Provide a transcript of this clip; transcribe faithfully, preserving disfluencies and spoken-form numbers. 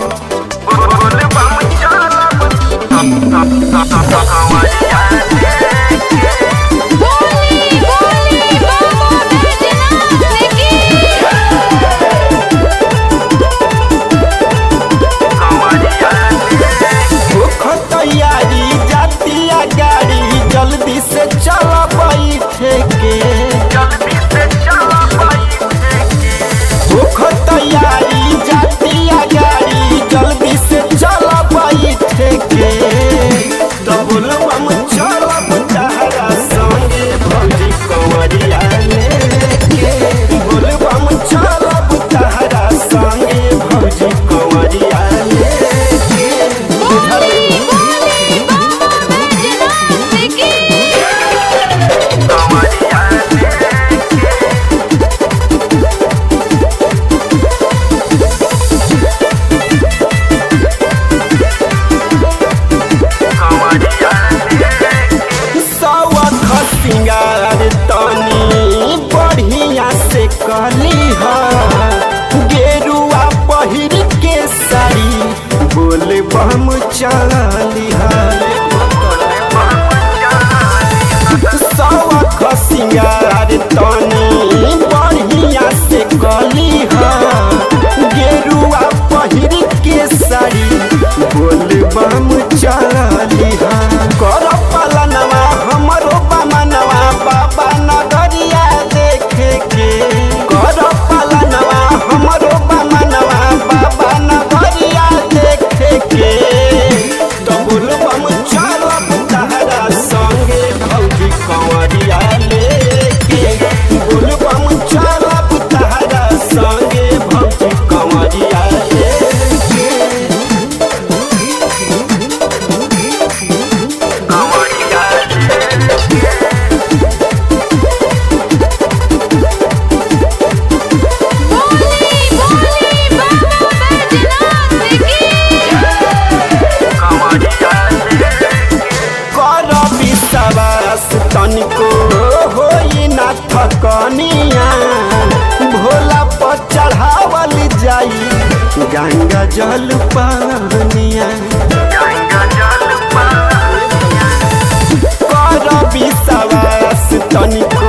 जल्दी से चला बैठे के जल्दी से चला बैठे के भूख तैयारी जातिया गाड़ी जल्दी से चला बैठे के तबुलवा में चलब तहरा संगे भौजी कंवरिया लेके बोलबा में चलब तहरा संगे भौजी कंवरिया लेके सिंगार तनी बढ़िया से कली गेरुआ पहिर के साड़ी बोले बम चली सवख सिंगार तनी बढ़िया से कली गेरुआ पहिर के साड़ी बोले बम चली कर पालनवा हमरो बमनवा बाबा नगरिया देखे के कर पालनवा हमरो बमनवा बाबा नगरिया देखे के तो बोलबम चलब तहरा संगे भौजी कंवरिया लेके बोलबम चलब तहरा संगे भौजी कंवरिया लेके तनिको होई ना थकनिया भोला पर चढ़ावल जाई गंगा जल पानिया कर विश्वास तनिको